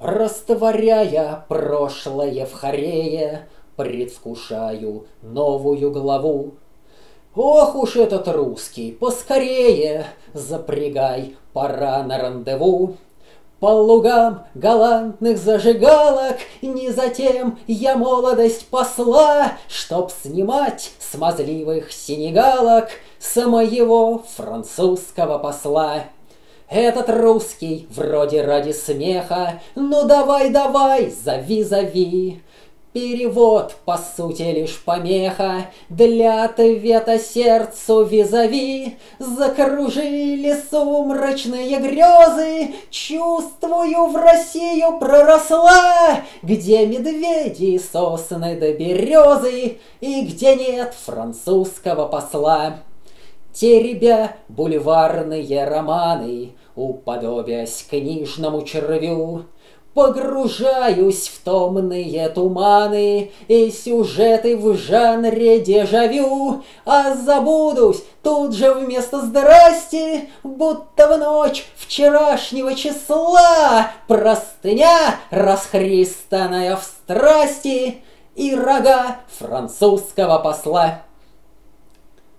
Растворяя прошлое в хорее, предвкушаю новую главу. Ох уж этот русский, поскорее запрягай, пора на рандеву. По лугам галантных зажигалок не затем я молодость посла, чтоб снимать смазливых сенегалок с моего французского посла. Этот русский вроде ради смеха, ну давай, зови. Перевод, по сути, лишь помеха для ответа сердцу визави. Закружили сумрачные грезы, чувствую, в Россию проросла, где медведи и сосны да березы, и где нет французского посла. Теребя бульварные романы, уподобясь книжному червю, погружаюсь в томные туманы и сюжеты в жанре дежавю, а забудусь тут же вместо «здрасти», будто в ночь вчерашнего числа простыня, расхристанная в страсти, и рога французского посла.